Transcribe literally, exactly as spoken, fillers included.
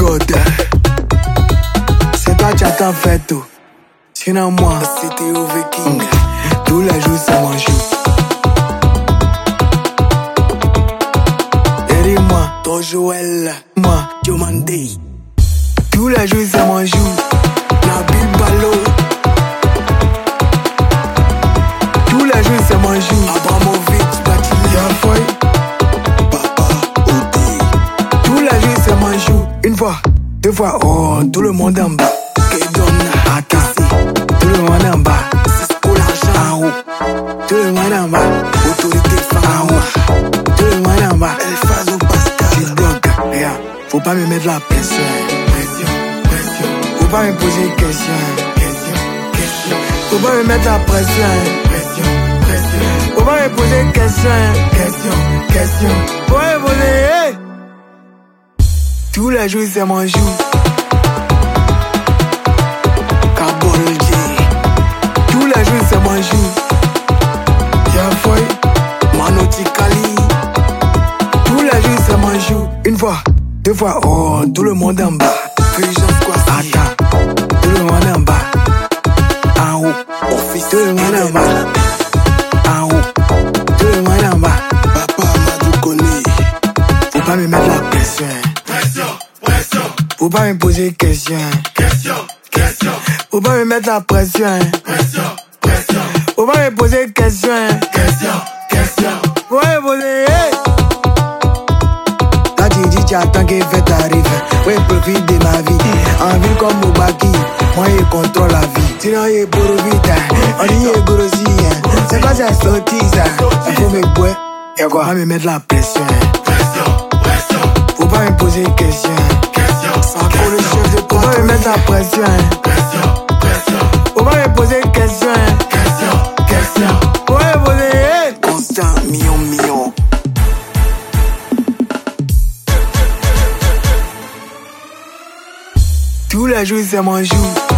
God. C'est toi qui as tant fait tout. Sinon moi, c'était au Viking. Tous les jours c'est mon jour. Et dis-moi, ton Joël, moi, Diomandé. Tous les jours c'est mon jour. Nabil Balo. Tous les jours c'est mon jour. Abramovic, Batili, Yafoy. Papa, Odi. Tous les jours c'est mon jour. Une fois, deux fois, oh, tout le monde en bas. Kedona, Akassi. Tout le monde en bas. Cisco l'argent en haut. Tout le monde en bas. Autorité femme en haut. Tout le monde en bas. El Fazo Pascal. Tu bloques, regarde. Faut pas me mettre la pression. Pression, pression. Faut pas me poser question. Question, question. Faut pas me mettre la pression. Pression, pression. Faut pas me poser question. Question, question. Faut pas me poser, hey. Tous les jours c'est mon jour. Tous les jours c'est mon jour. Yafoy, Manoti Kali. Tous les jours c'est mon jour. Une fois, deux fois, oh, tout le monde en bas. Fulgence quoi ça? Attends, tout le monde en bas. En haut, office, tout le monde en bas. En haut, tout le monde en bas. Papa Amadou Kone. Faut pas me mettre la pression. Pression, pression. Faut pas me poser question. Question, question. Faut pas me mettre la pression. Pression, pression. Faut pas me poser question. Question, question. Faut pas me poser, hey. T'as dit, dit, tu attends que fête arrive. Ouais, profite de ma vie. En ville comme Moubaki, moi, je contrôle la vie. Sinon, il est pour vite. On y est grossi. C'est pas ça, sottise. Il faut me boire. Y'a quoi? Faut pas me mettre la pression. Pression, pression. Faut pas me poser question. Question, sans pour le chef de faut pas me mettre la pression. Pression, pression. Faut pas me poser question. Question, question. Faut pas me poser, hey. Constant, million, million. Tous les jours c'est mon jour.